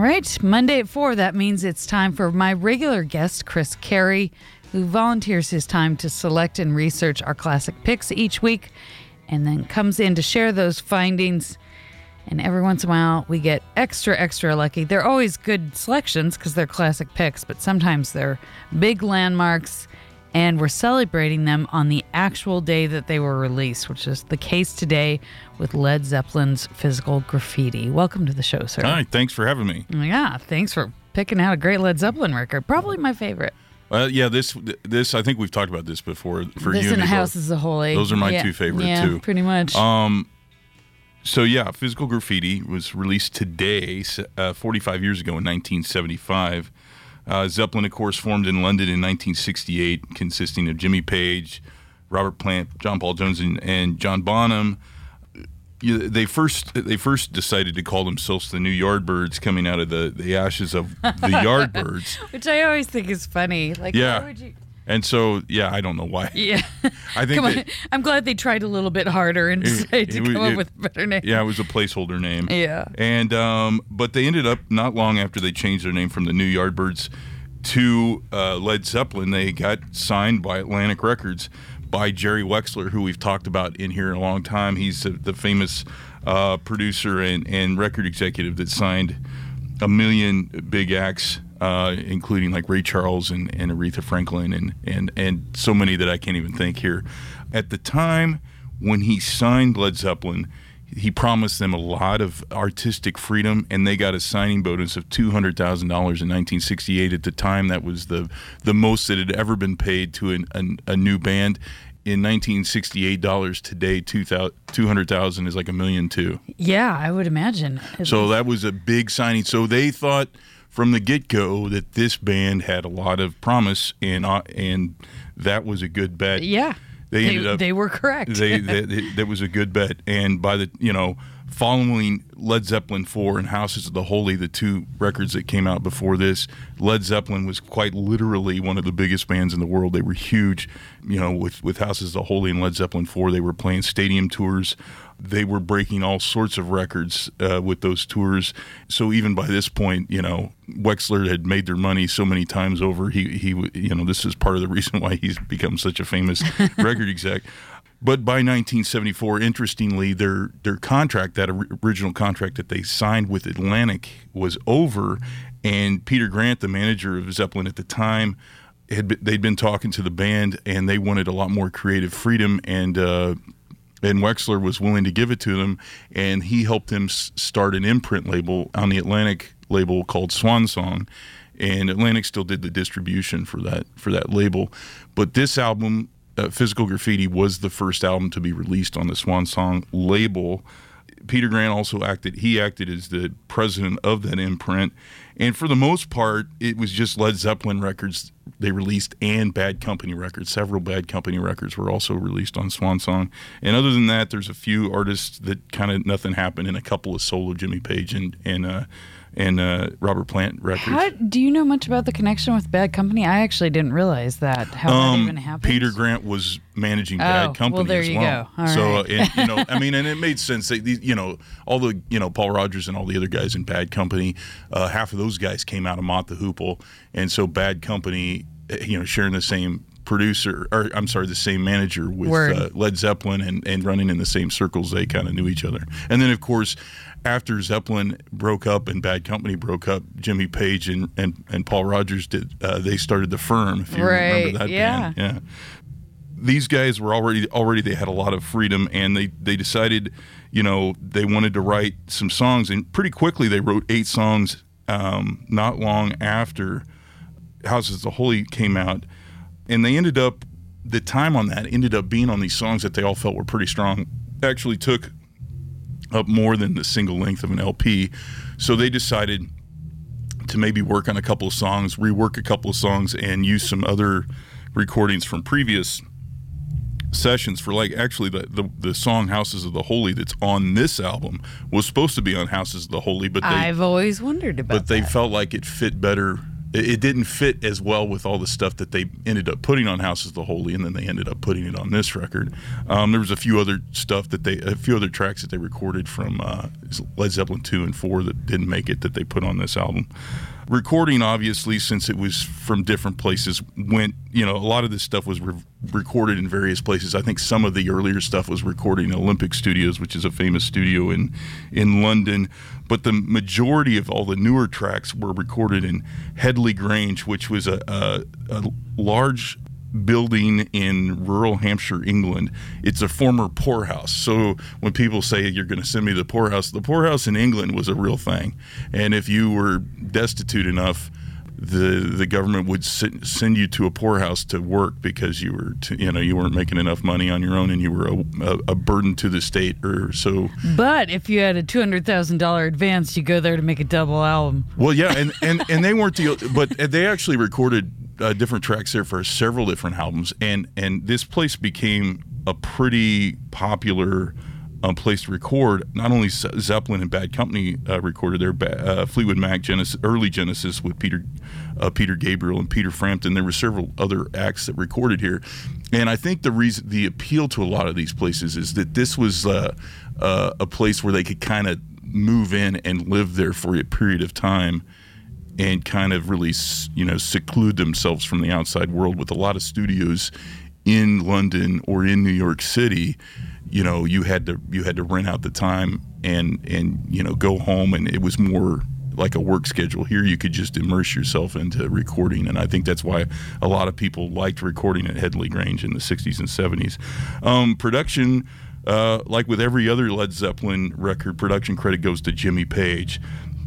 right, Monday at 4, that means it's time for my regular guest, Chris Carey, who volunteers his time to select and research our classic picks each week and then comes in to share those findings. And every once in a while, we get extra lucky. They're always good selections because they're classic picks, but sometimes they're big landmarks, and we're celebrating them on the actual day that they were released, which is the case today with Led Zeppelin's Physical Graffiti. Welcome to the show, sir. Hi, thanks for having me. Yeah, thanks for picking out a great Led Zeppelin record. Probably my favorite. Yeah, this I think we've talked about this before. For this you and and Houses of Holy. Those are my two favorite too. Pretty much. So yeah, Physical Graffiti was released today, 45 years ago in 1975. Zeppelin, of course, formed in London in 1968, consisting of Jimmy Page, Robert Plant, John Paul Jones, and John Bonham. They first decided to call themselves the New Yardbirds, coming out of the ashes of the Yardbirds, which I always think is funny. Like, yeah. Why would you? And so, yeah, I don't know why. Yeah, I think I'm glad they tried a little bit harder and decided to come up with a better name. Yeah, it was a placeholder name. Yeah, and but they ended up, not long after they changed their name from the New Yardbirds to Led Zeppelin, they got signed by Atlantic Records by Jerry Wexler, who we've talked about in here in a long time. He's the famous producer and record executive that signed a million big acts, including like Ray Charles and Aretha Franklin and so many that I can't even think here. At the time when he signed Led Zeppelin, he promised them a lot of artistic freedom, and they got a signing bonus of $200,000 in 1968. At the time, that was the most that had ever been paid to a new band. In 1968 dollars today, $200,000 is like $1.2 million. Yeah, I would imagine. So that was a big signing. So they thought from the get-go that this band had a lot of promise, and that was a good bet. Yeah. They were correct. That was a good bet. And by the, following Led Zeppelin 4 and Houses of the Holy, the two records that came out before this, Led Zeppelin was quite literally one of the biggest bands in the world. They were huge. With Houses of the Holy and Led Zeppelin 4, they were playing stadium tours. They were breaking all sorts of records with those tours. So even by this point, Wexler had made their money so many times over. He this is part of the reason why he's become such a famous record exec. But by 1974, interestingly, their contract, that original contract that they signed with Atlantic, was over, and Peter Grant, the manager of Zeppelin at the time, they'd been talking to the band, and they wanted a lot more creative freedom, and Wexler was willing to give it to them, and he helped them start an imprint label on the Atlantic label called Swan Song, and Atlantic still did the distribution for that label. But this album, Physical Graffiti, was the first album to be released on the Swan Song label. Peter Grant also acted as the president of that imprint, and for the most part, it was just Led Zeppelin records they released and Bad Company records. Several Bad Company records were also released on Swan Song. And other than that, there's a few artists that kind of nothing happened, and a couple of solo Jimmy Page and Robert Plant records. Do you know much about the connection with Bad Company? I actually didn't realize that. How that even happened? Peter Grant was managing Bad Company well, there as you well. Go. All so, right. and it made sense. All the, Paul Rogers and all the other guys in Bad Company, half of those guys came out of Mott the Hoople, and so Bad Company, sharing the same the same manager with Led Zeppelin and running in the same circles, they kind of knew each other. And then, of course, after Zeppelin broke up and Bad Company broke up, Jimmy Page and Paul Rogers they started The Firm, if you remember that band. Yeah. These guys were already they had a lot of freedom, and they decided, they wanted to write some songs, and pretty quickly they wrote 8 songs not long after Houses of the Holy came out. And they the time on that ended up being on these songs that they all felt were pretty strong. Actually took up more than the single length of an LP. So they decided to maybe work on a couple of songs, rework a couple of songs, and use some other recordings from previous sessions for, like, actually the song Houses of the Holy that's on this album was supposed to be on Houses of the Holy, but I've always wondered about that. But they felt like it fit better it didn't fit as well with all the stuff that they ended up putting on Houses of the Holy, and then they ended up putting it on this record. There was a few other tracks that they recorded from Led Zeppelin 2 and 4 that didn't make it that they put on this album. Recording, obviously, since it was from different places, a lot of this stuff was recorded in various places. I think some of the earlier stuff was recorded in Olympic Studios, which is a famous studio in London. But the majority of all the newer tracks were recorded in Headley Grange, which was a large building in rural Hampshire, England. It's a former poorhouse. So when people say you're going to send me to the poorhouse in England was a real thing. And if you were destitute enough, the government would send you to a poorhouse to work because you weren't making enough money on your own and you were a burden to the state or so. But if you had a $200,000 advance, you go there to make a double album. Well, yeah, and they weren't but they actually recorded different tracks there for several different albums, and this place became a pretty popular place to record. Not only Zeppelin and Bad Company recorded there, Fleetwood Mac, early Genesis with Peter Gabriel and Peter Frampton. There were several other acts that recorded here, and I think the appeal to a lot of these places is that this was a place where they could kind of move in and live there for a period of time and kind of really, seclude themselves from the outside world. With a lot of studios in London or in New York City, you had to rent out the time and go home, and it was more like a work schedule. Here you could just immerse yourself into recording, and I think that's why a lot of people liked recording at Headley Grange in the 60s and 70s. Production, like with every other Led Zeppelin record, production credit goes to Jimmy Page.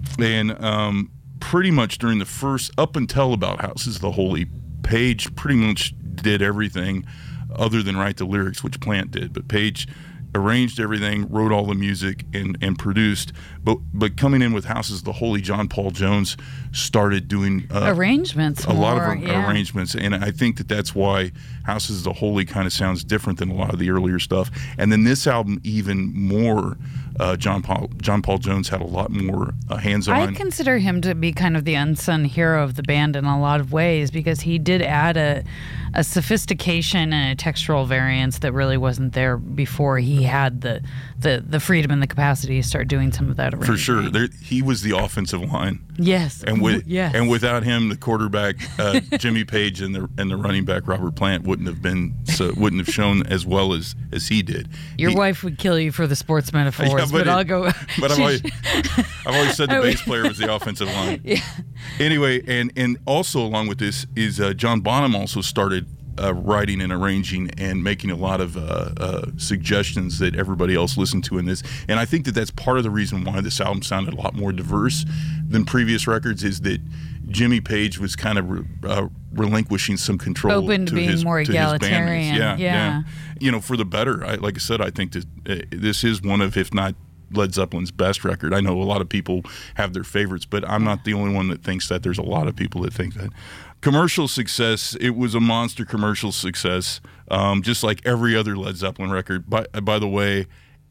And pretty much during the first, up until about Houses of the Holy, Page pretty much did everything other than write the lyrics, which Plant did. But Page arranged everything, wrote all the music, and produced. But coming in with Houses of the Holy, John Paul Jones started doing arrangements, arrangements, and I think that's why Houses of the Holy kind of sounds different than a lot of the earlier stuff. And then this album, even more. John Paul Jones had a lot more hands-on. I consider him to be kind of the unsung hero of the band in a lot of ways, because he did add a sophistication and a textural variance that really wasn't there before he had the freedom and the capacity to start doing some of that arranging. For sure. He was the offensive line. Yes. And without him, the quarterback Jimmy Page and the running back Robert Plant wouldn't have shown as well as he did. Your wife would kill you for the sports metaphors, but I'll go. But I've always said the bass player was the offensive line. Yeah. Anyway, and also along with this is John Bonham also started writing and arranging and making a lot of suggestions that everybody else listened to in this. And I think that's part of the reason why this album sounded a lot more diverse than previous records, is that Jimmy Page was kind of relinquishing some control, open to being more egalitarian. Yeah. For the better. Like I said, I think that this is one of, if not Led Zeppelin's best record. I know a lot of people have their favorites, but I'm not the only one that thinks that. There's a lot of people that think that. Commercial success, it was a monster commercial success, just like every other Led Zeppelin record. By the way,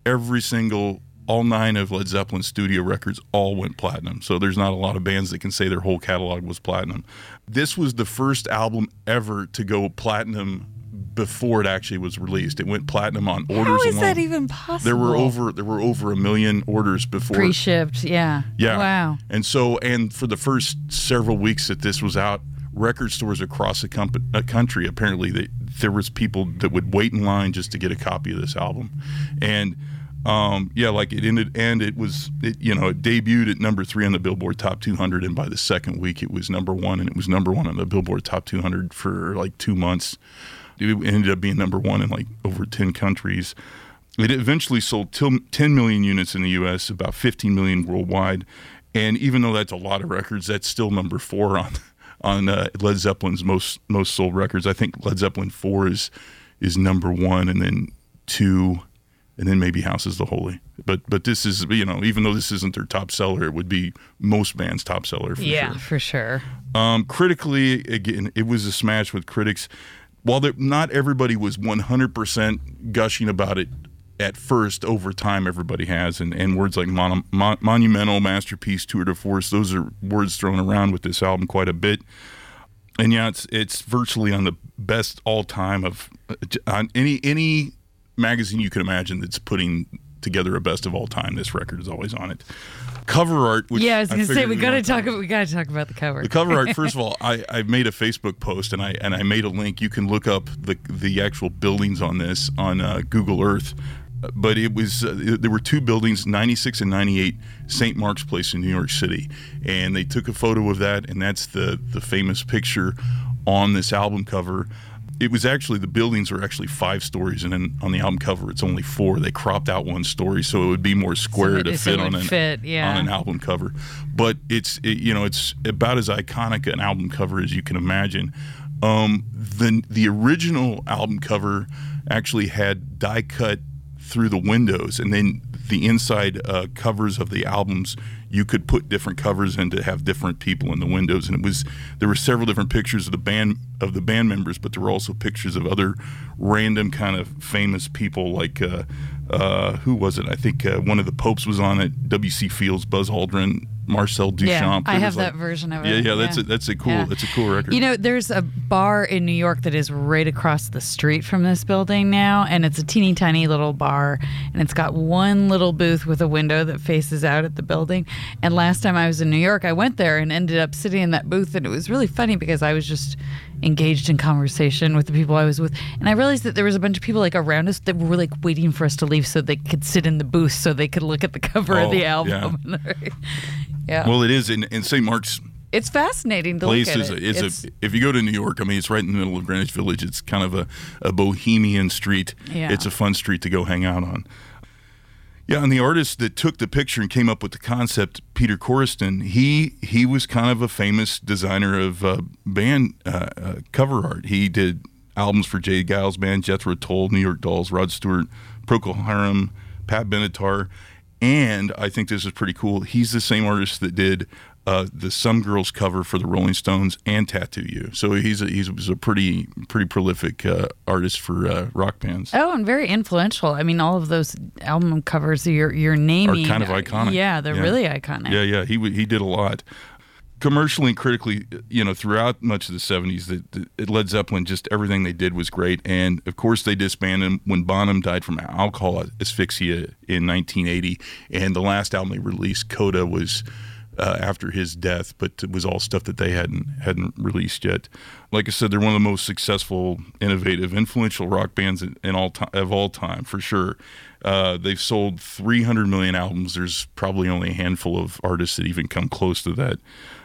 all 9 of Led Zeppelin's studio records all went platinum. So there's not a lot of bands that can say their whole catalog was platinum. This was the first album ever to go platinum before it actually was released. It went platinum on orders alone. How is that even possible? There were over 1 million orders before. Pre-shipped, yeah. Wow. And for the first several weeks that this was out, record stores across the country, apparently there was people that would wait in line just to get a copy of this album. And it ended, and it debuted at number 3 on the Billboard Top 200, and by the second week it was number 1, and it was number 1 on the Billboard Top 200 for like 2 months. It ended up being number 1 in like over 10 countries. It eventually sold 10 million units in the U.S., about 15 million worldwide, and even though that's a lot of records, that's still number 4 on Led Zeppelin's most sold records. I think Led Zeppelin 4 is number 1, and then 2. And then maybe Houses of the Holy. But this is, even though this isn't their top seller, it would be most bands' top seller for sure. Yeah, for sure. Critically, again, it was a smash with critics. While not everybody was 100% gushing about it at first, over time, everybody has, and words like monumental, masterpiece, tour de force, those are words thrown around with this album quite a bit. And yeah, it's virtually on the best all time of on any magazine you can imagine that's putting together a best of all time. This record is always on it. Cover art. Which I was going to say we got to talk about the cover. The cover art. First of all, I made a Facebook post and I made a link. You can look up the actual buildings on this on Google Earth. But it was there were two buildings, 96 and 98, St. Mark's Place in New York City, and they took a photo of that, and that's the famous picture on this album cover. It was actually, the buildings are actually 5 stories, and then on the album cover it's only 4. They cropped out 1 story so it would be more square to fit on an album cover. But it's about as iconic an album cover as you can imagine. The original album cover actually had die cut through the windows, and then the inside covers of the albums, you could put different covers in to have different people in the windows, and there were several different pictures of the band members, but there were also pictures of other random kind of famous people, like who was it? I think one of the Popes was on it, W.C. Fields, Buzz Aldrin, Marcel Duchamp. Yeah, I have that version of it. Yeah, that's a cool record. You know, there's a bar in New York that is right across the street from this building now, and it's a teeny tiny little bar, and it's got one little booth with a window that faces out at the building. And last time I was in New York, I went there and ended up sitting in that booth, and it was really funny because I was just engaged in conversation with the people I was with, and I realized that there was a bunch of people like around us that were like waiting for us to leave so they could sit in the booth so they could look at the cover of the album. Yeah. Well, it is in St. Mark's. It's fascinating to look at if you go to New York, I mean, it's right in the middle of Greenwich Village. It's kind of a bohemian street. Yeah. It's a fun street to go hang out on. Yeah, and the artist that took the picture and came up with the concept, Peter Corriston, he was kind of a famous designer of band cover art. He did albums for Jay Giles Band, Jethro Tull, New York Dolls, Rod Stewart, Procol Harum, Pat Benatar, and I think this is pretty cool. He's the same artist that did the Some Girls cover for the Rolling Stones and Tattoo You. So he's a pretty prolific artist for rock bands. Oh, and very influential. I mean, all of those album covers you're naming are kind of iconic. Yeah, they're really iconic. Yeah. He did a lot. Commercially and critically, throughout much of the 70s, the Led Zeppelin, just everything they did was great. And, of course, they disbanded when Bonham died from alcohol asphyxia in 1980. And the last album they released, Coda, was after his death, but it was all stuff that they hadn't released yet. Like I said, they're one of the most successful, innovative, influential rock bands of all time, for sure. They've sold 300 million albums. There's probably only a handful of artists that even come close to that.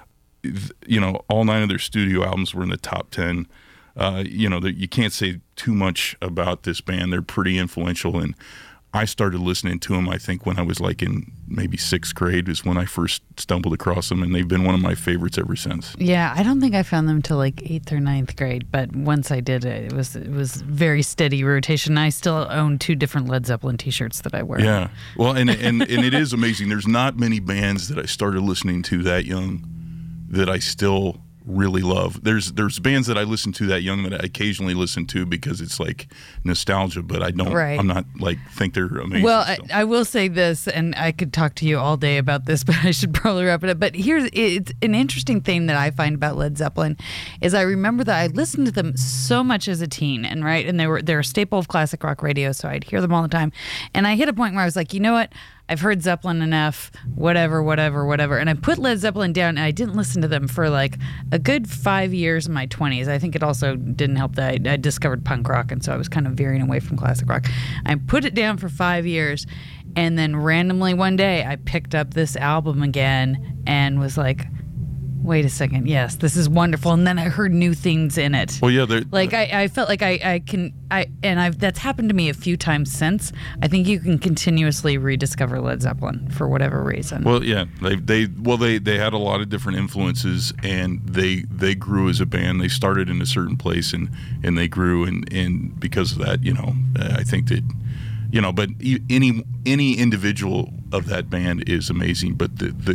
All 9 of their studio albums were in the top 10. You can't say too much about this band. They're pretty influential, and I started listening to them, I think, when I was like in maybe 6th grade is when I first stumbled across them, and they've been one of my favorites ever since. Yeah, I don't think I found them till like 8th or 9th grade, but once I did, it was very steady rotation. I still own 2 different Led Zeppelin t-shirts that I wear. Yeah, well, and it is amazing. There's not many bands that I started listening to that young that I still really love. There's bands that I listen to that young that I occasionally listen to because it's like nostalgia, but I don't. Right. I'm not like think they're amazing. Well, I will say this, and I could talk to you all day about this, but I should probably wrap it up. But it's an interesting thing that I find about Led Zeppelin is I remember that I listened to them so much as a teen, and they're a staple of classic rock radio, so I'd hear them all the time. And I hit a point where I was like, you know what? I've heard Zeppelin enough, whatever. And I put Led Zeppelin down, and I didn't listen to them for like a good 5 years in my 20s. I think it also didn't help that I discovered punk rock, and so I was kind of veering away from classic rock. I put it down for 5 years, and then randomly one day I picked up this album again and was like, wait a second, yes, this is wonderful. And then I heard new things in it. Well, yeah, I felt like that's happened to me a few times since. I think you can continuously rediscover Led Zeppelin for whatever reason. Well, yeah, they had a lot of different influences, and they grew as a band. They started in a certain place, and they grew, and because of that, I think that. But any individual of that band is amazing. But the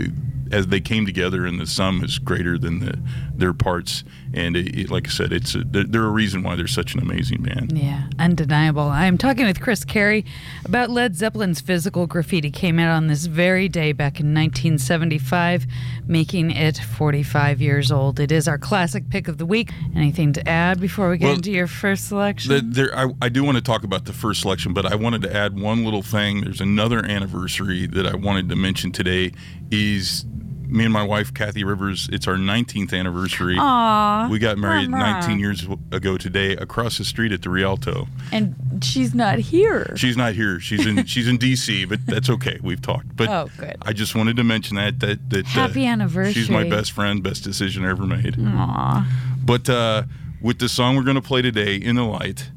as they came together, and the sum is greater than their parts. And like I said, they're a reason why they're such an amazing band. Yeah, undeniable. I'm talking with Chris Carey about Led Zeppelin's Physical Graffiti. Came out on this very day back in 1975, making it 45 years old. It is our classic pick of the week. Anything to add before we get into your first selection? I do want to talk about the first selection, but I wanted to add one little thing. There's another anniversary that I wanted to mention today. Is me and my wife, Kathy Rivers, it's our 19th anniversary. Aww. We got married 19 years ago today across the street at the Rialto. And she's not here. She's not here. She's in D.C., but that's okay. We've talked. But good. I just wanted to mention that Happy anniversary. She's my best friend, best decision I ever made. Aww. But with the song we're going to play today, In the Light,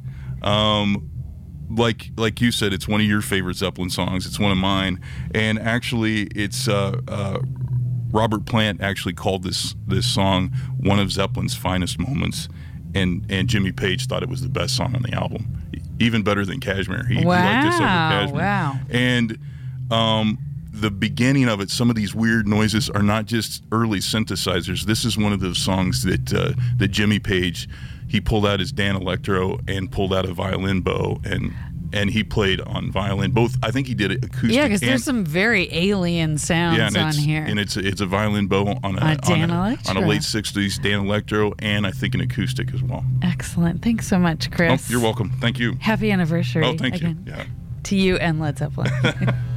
like you said, it's one of your favorite Zeppelin songs. It's one of mine. And actually, it's Robert Plant actually called this song one of Zeppelin's finest moments, and Jimmy Page thought it was the best song on the album, even better than Kashmir. He liked this over Kashmir. Wow. And the beginning of it, some of these weird noises are not just early synthesizers. This is one of those songs that Jimmy Page, he pulled out his Dan Electro and pulled out a violin bow, and he played on violin. Both, I think he did it acoustic. Yeah, because there's some very alien sounds on here. And it's a violin bow on a late 60s Dan Electro, and I think an acoustic as well. Excellent. Thanks so much, Chris. Oh, you're welcome. Thank you. Happy anniversary. Oh, thank again, you. Yeah. To you and Led Zeppelin.